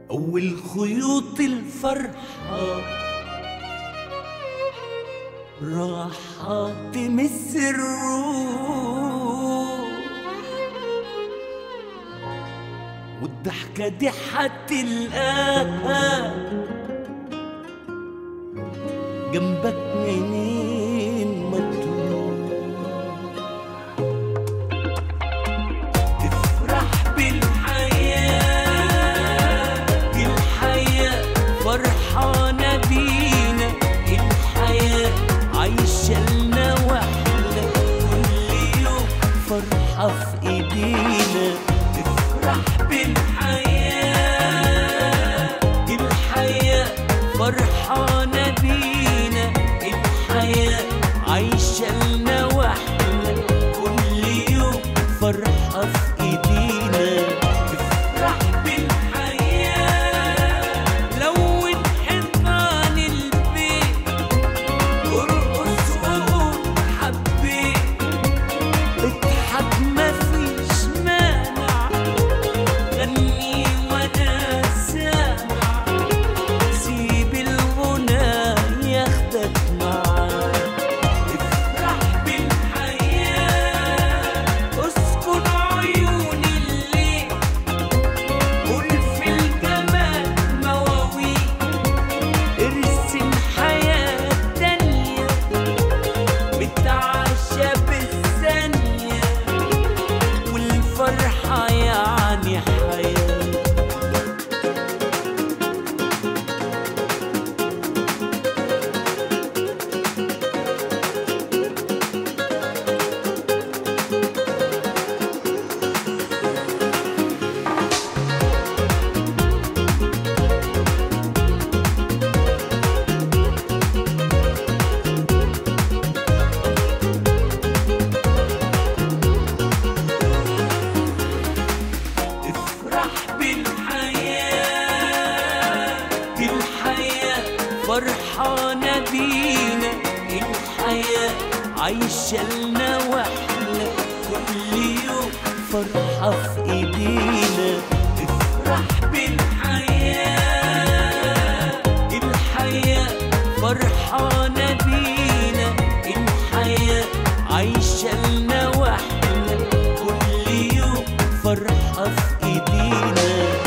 أول خيوط الفرحة راحة تمس الروح، والضحكة دي هتلقاها جنبك منين ما تروح. تفرح بالحياة، الحياة فرحانة بينا، الحياة عايشة لنا واحنا، كل يوم فرحة في ايدينا. تفرح بالحياة، الحياة فرحانة بينا، الحياة عايشة لنا واحنا، كل يوم فرحة في ايدينا. تفرح بالحياة، لون حيطان البيت، ارقص وقول حبيت، اضحك مفيش مانع، غني وانا سامع، سيب الغنى ياخدك معاه. افرح بالحياة، اسكن عيون الليل، قول في الجمال مواويل، ارسم حياة تانية بتعشى بالثانية، والفرحة يعني حياة. افرح بالحياة، الحياة فرحانة بينا، الحياة عايشة لنا واحنا، كل يوم فرحة في ايدينا. افرح بالحياة، الحياة فرحانة بينا، الحياة عايشة لنا واحنا، كل يوم فرحة في ايدينا.